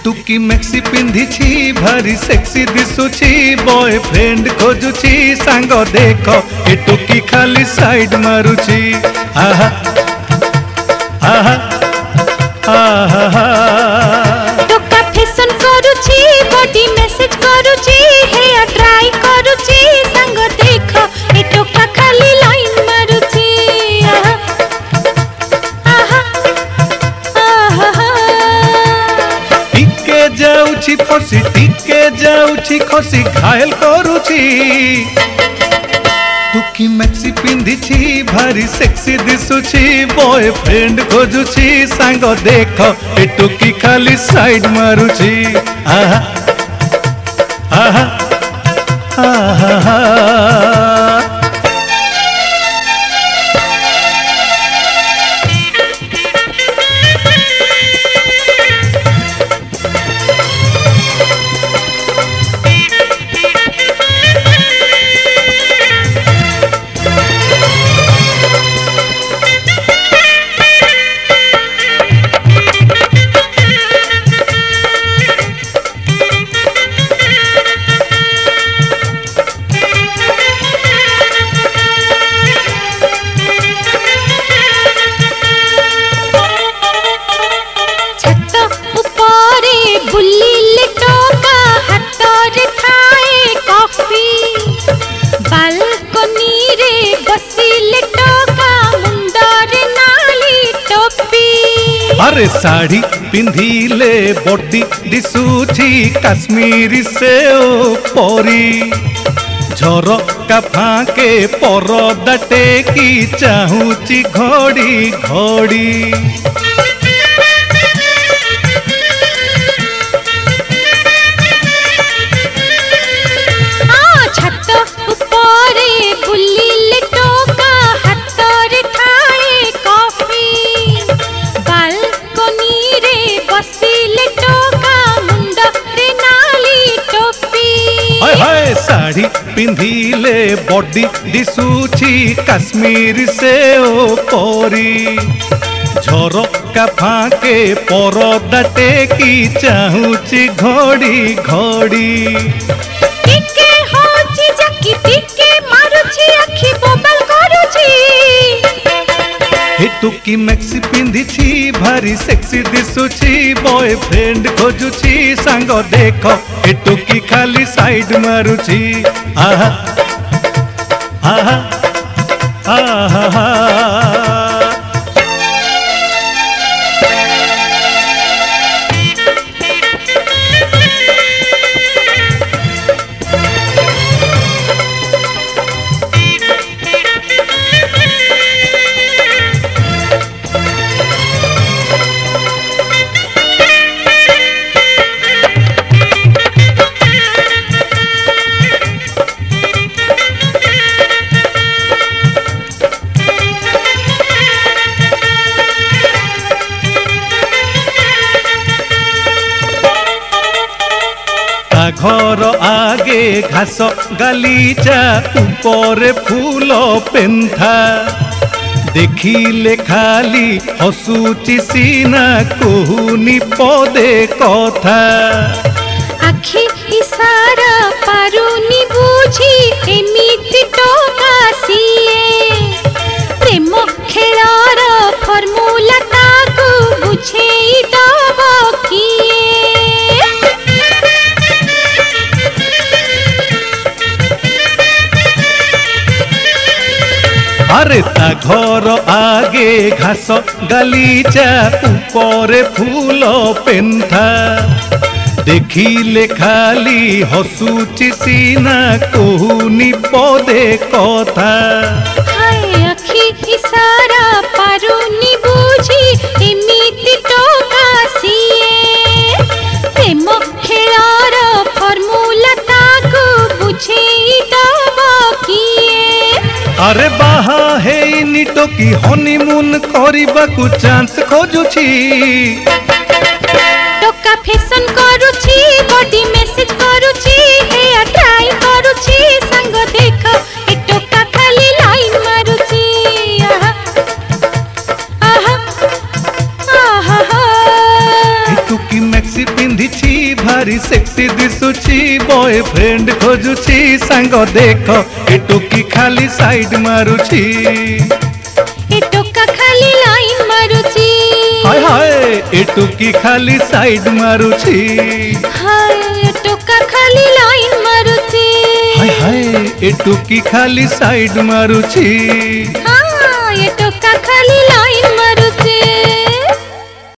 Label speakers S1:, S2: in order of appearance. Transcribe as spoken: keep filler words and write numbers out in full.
S1: टुकी maxi पिंधिछि भारी sexy दिसुछि boyfriend खोजुछि सांग देख ए टुकी खाली साइड मारुछि आहा आहा आहा
S2: टोका फैशन करुछि बॉडी मैसेज करुछि हेयर ड्राई करुछि सांग देख ए टोका खाली लाइन मारुछि आहा आहा आहा
S1: टिके जाउछि फसी टिके जाउछि खसी घायल करुछि टुकी मैक्सी पिंधिछि भारी सेक्सी दिसुछि बॉयफ्रेंड खोजुछि सांग देख ए टुकी खाली साइड मारुछि आहा आहा आहा
S2: बुल्ली टोका हाथ थाए कॉफी बालकनी रे बसिले टोका मुंडर नाली टोपी
S1: अरे साड़ी पिंधिले बॉडी दिसुछि काश्मीरी से ओ परी झरका फाके परदा टेकी चाहूची घड़ी घड़ी
S2: बुल्ली टोका हाथ थाए कॉफी बालकनी रे बसिले टोका मुंडरे नाली टोपी
S1: हाय हाय साड़ी पिंधिले बॉडी दिसुछि काश्मीर से ओ परी झरका फाके परदा टेकी चाहूची घड़ी घड़ी
S2: टिके होछि जकी टिके मारुछि आखि बोबल करुछि
S1: ए टुकी मैक्सी पिंधिछि भारी सेक्सी दिसुछि बॉयफ्रेंड खोजुछि सांग देख ए टुकी खाली साइड मारुछि आहा आहा आहा घर आगे घास गालीचा ऊपर फूल पेंथा देखिले खाली हसुची सीना कहूनी पदे कथा
S2: आखि इशारा पारुनी बुझी एमिति टोका सिए प्रेम खेलार फॉर्मूला ताकू बुझेई दब किए
S1: अरे ता घर आगे घास गालीचा ऊपर फूल पेंथा देखिले खाली हसुची सीना कहूनी पदे कथा
S2: हाय आखि इशारा पारुनी बुझी एमिति टोका सिए प्रेम खेलार फॉर्मूला ताकू बुझेई दब किए
S1: अरे बाहा हेइनी टोकी हनीमून करिबाकू चांस खोजुछि
S2: टोका फैशन करुछि बॉडी मैसेज करुछि हेयर ड्राई करुछि संग देख ए टोका खाली लाइन मारुछि आहा आहा आहा
S1: ए टुकी मैक्सी पिंधिछि भारी सेक्सी दिसुची बॉयफ्रेंड खोजुची सांग देख ए टोकी खाली साइड मारुची
S2: ए टोका खाली लाइन मारुची
S1: हाय हाय ए टोकी खाली साइड मारुची
S2: हाय ए टोका खाली लाइन मारुची
S1: हाय हाय ए टोकी खाली साइड मारुची
S2: हाँ ये टोका खाली लाइन मारुची।